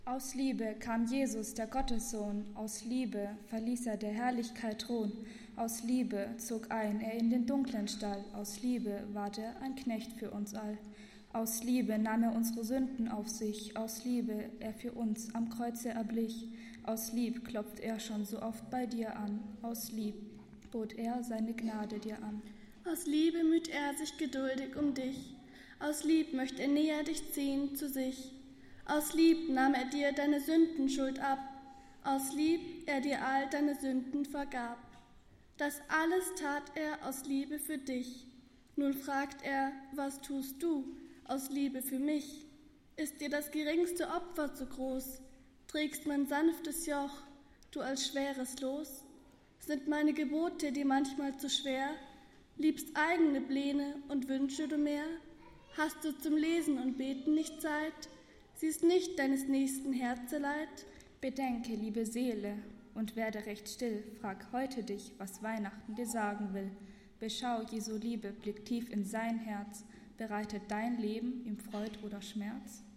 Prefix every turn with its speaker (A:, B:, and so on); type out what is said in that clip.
A: Aus Liebe kam Jesus, der Gottessohn, aus Liebe verließ er der Herrlichkeit Thron, aus Liebe zog ein er in den dunklen Stall, aus Liebe ward er ein Knecht für uns all. Aus Liebe nahm er unsere Sünden auf sich, aus Liebe er für uns am Kreuze erblich, aus Lieb klopft er schon so oft bei dir an, aus Lieb bot er seine Gnade dir an.
B: Aus Liebe müht er sich geduldig um dich, aus Lieb möcht er näher dich ziehen zu sich. Aus Lieb nahm er dir deine Sündenschuld ab, aus Lieb er dir all deine Sünden vergab. Das alles tat er aus Liebe für dich. Nun fragt er, was tust du aus Liebe für mich? Ist dir das geringste Opfer zu groß? Trägst mein sanftes Joch, du als schweres Los? Sind meine Gebote dir manchmal zu schwer? Liebst eigene Pläne und Wünsche du mehr? Hast du zum Lesen und Beten nicht Zeit? Siehst nicht deines nächsten Herzeleid?
A: Bedenke, liebe Seele, und werde recht still, frag heute dich, was Weihnachten dir sagen will. Beschau, Jesu Liebe, blick tief in sein Herz, bereitet dein Leben ihm Freud oder Schmerz?